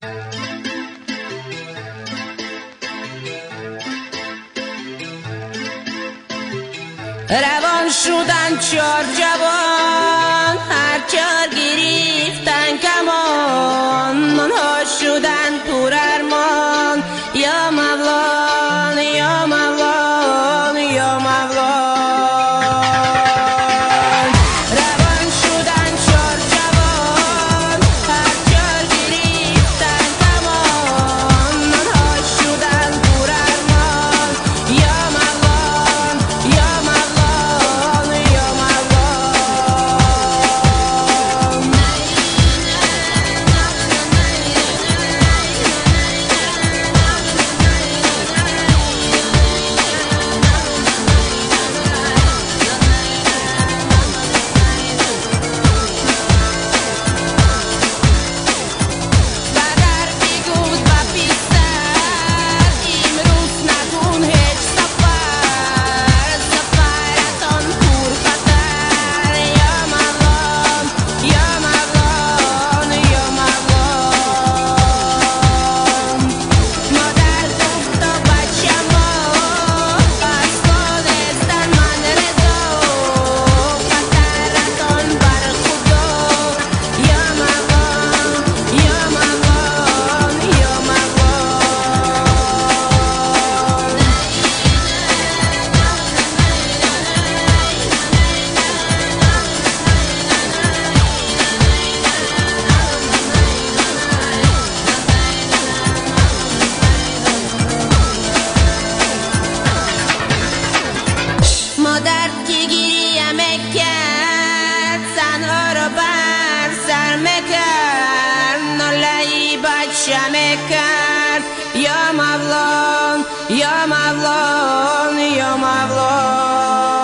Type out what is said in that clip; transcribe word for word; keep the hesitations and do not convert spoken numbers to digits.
روان شدن چار جوان، هر چار گریفتن کمان، منها شدن پر ارمان. یا مولان یا مولان یا مولان. روان شدن چار جوان، هر چار گریفتن کمان، منها شدن پر ارمان. یا مولان یا مولان یا مولان. بدر بگود و پیستر، امروز نکن هیچ سفر، سفرتان پر خطر. یا مولان یا مولان یا مولان. مادر گفت تا بچه ما، از خودستان من رضا، خطرتان بر خدا. یا مولان یا مولان یا مولان. مادر که گریه میکرد، زنها را بر سر میکرد، ناله‌ای بچه میکرد. یا مولان یا مولان یا مولان.